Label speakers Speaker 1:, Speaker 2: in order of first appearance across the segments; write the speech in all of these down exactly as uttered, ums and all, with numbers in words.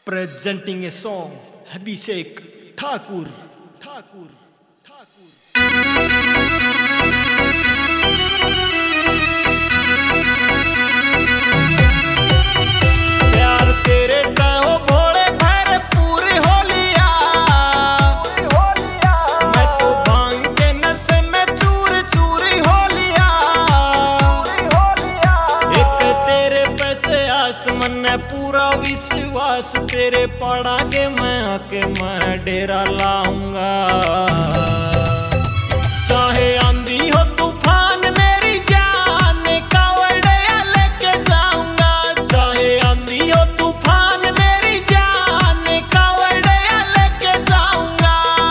Speaker 1: Presenting a song, Abhishek Thakur. Thakur. Thakur. प्यार तेरे कहो भोले भैर पूरी होलिया, मैं तो भांग के नशे में चूर चूरी होलिया। एक तेरे पैसे आसमान ने पूरा विश्वास, तेरे पड़ा के मैं आके मैं डेरा लाऊंगा। चाहे आंधी हो तूफान मेरी जान कावड़िया लेके जाऊंगा। चाहे आंधी हो तूफान मेरी जान कावड़िया लेके जाऊंगा।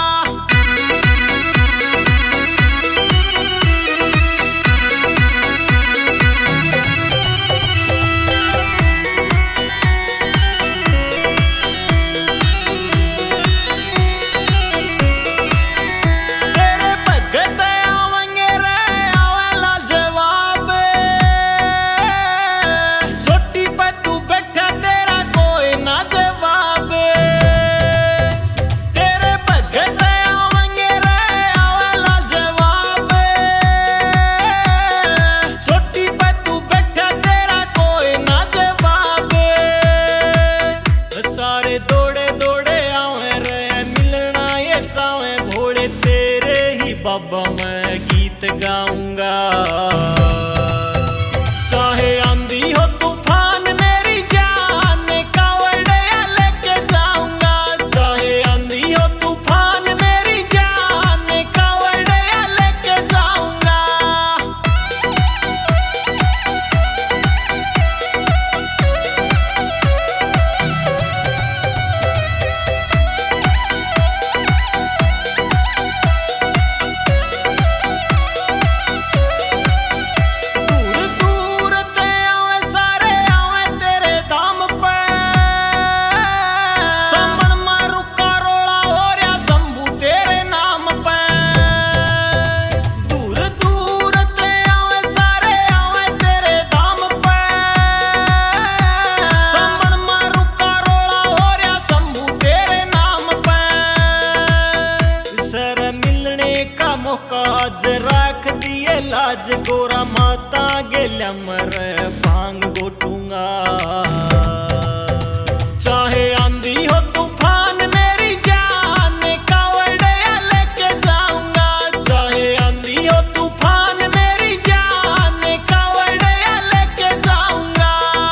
Speaker 1: दौड़े दौड़े आवे रे मिलना ये चावे भोले, तेरे ही बाबा मैं गीत गाऊंगा। चाहे आंधी हो तूफान मेरी जान कावड़िया लेके जाऊंगा। चाहे आंधी हो तूफान मेरी जान कावड़िया लेके जाऊंगा। आज राख दिए लाज गोरा माता गेल्या मरे भांग गोटूंगा। चाहे आंधी हो तूफान मेरी जान कावड़िया लेके जाऊंगा। चाहे आंधी हो तूफान मेरी जान कावड़िया लेके जाऊंगा।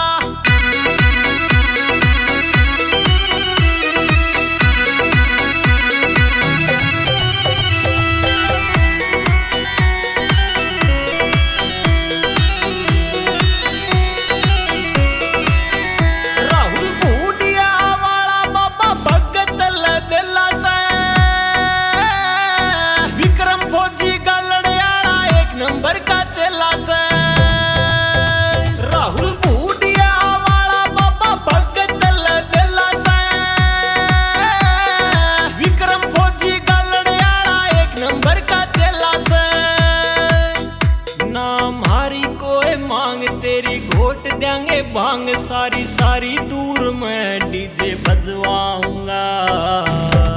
Speaker 1: नंबर का चेला से राहुल बूढ़िया वाला बाबा भगत बेला से, विक्रम फौजी गलड़ियाला एक नंबर का चेला से। नाम हारी कोई मांग तेरी घोट देंगे भांग, सारी सारी दूर में डीजे बजवाऊंगा।